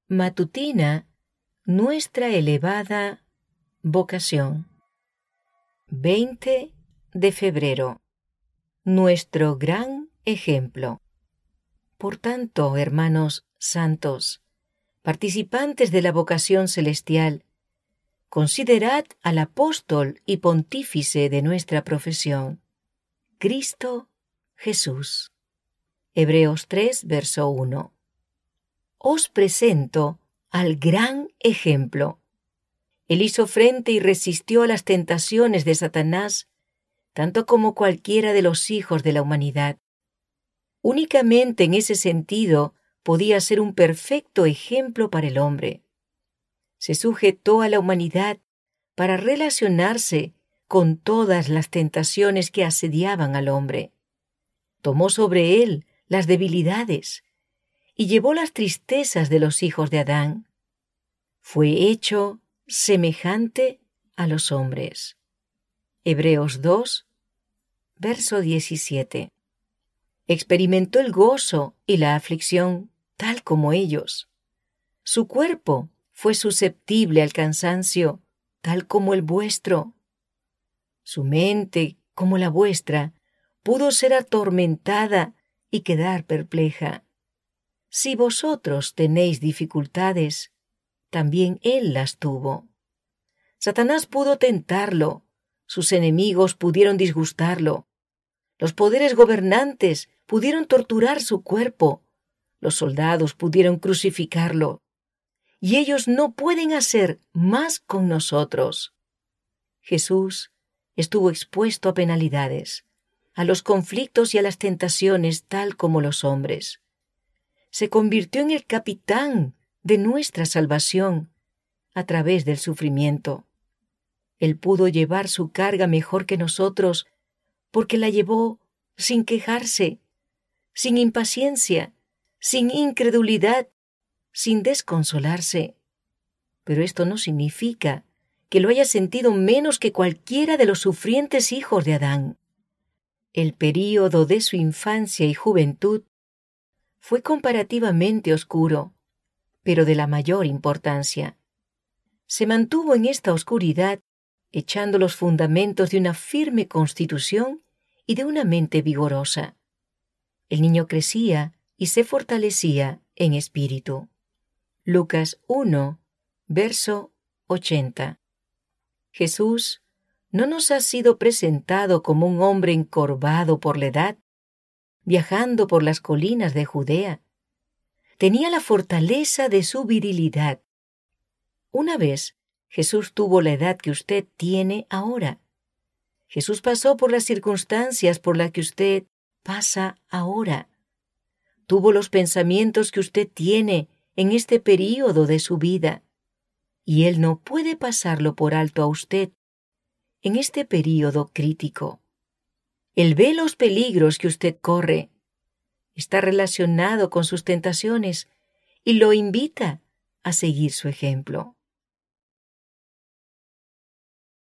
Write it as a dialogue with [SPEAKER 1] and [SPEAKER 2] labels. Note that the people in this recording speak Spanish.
[SPEAKER 1] Matutina, nuestra elevada vocación. 20 de febrero. Nuestro gran ejemplo. Por tanto, hermanos santos, participantes de la vocación celestial, considerad al apóstol y pontífice de nuestra profesión, Cristo Jesús. Hebreos 3, verso 1. Os presento al gran ejemplo. Él hizo frente y resistió a las tentaciones de Satanás, tanto como cualquiera de los hijos de la humanidad. Únicamente en ese sentido podía ser un perfecto ejemplo para el hombre. Se sujetó a la humanidad para relacionarse con todas las tentaciones que asediaban al hombre. Tomó sobre él las debilidades y llevó las tristezas de los hijos de Adán. Fue hecho semejante a los hombres. Hebreos 2, verso 17. Experimentó el gozo y la aflicción tal como ellos. Su cuerpo fue susceptible al cansancio tal como el vuestro. Su mente, como la vuestra, pudo ser atormentada y quedar perpleja. Si vosotros tenéis dificultades, también él las tuvo. Satanás pudo tentarlo, sus enemigos pudieron disgustarlo, los poderes gobernantes pudieron torturar su cuerpo, los soldados pudieron crucificarlo, y ellos no pueden hacer más con nosotros. Jesús estuvo expuesto a penalidades, a los conflictos y a las tentaciones tal como los hombres. Se convirtió en el capitán de nuestra salvación a través del sufrimiento. Él pudo llevar su carga mejor que nosotros porque la llevó sin quejarse, sin impaciencia, sin incredulidad, sin desconsolarse. Pero esto no significa que lo haya sentido menos que cualquiera de los sufrientes hijos de Adán. El período de su infancia y juventud fue comparativamente oscuro, pero de la mayor importancia. Se mantuvo en esta oscuridad, echando los fundamentos de una firme constitución y de una mente vigorosa. El niño crecía y se fortalecía en espíritu. Lucas 1, verso 80. Jesús no nos ha sido presentado como un hombre encorvado por la edad, viajando por las colinas de Judea. Tenía la fortaleza de su virilidad. Una vez, Jesús tuvo la edad que usted tiene ahora. Jesús pasó por las circunstancias por las que usted pasa ahora. Tuvo los pensamientos que usted tiene en este período de su vida. Y Él no puede pasarlo por alto a usted en este período crítico. Él ve los peligros que usted corre, está relacionado con sus tentaciones y lo invita a seguir su ejemplo.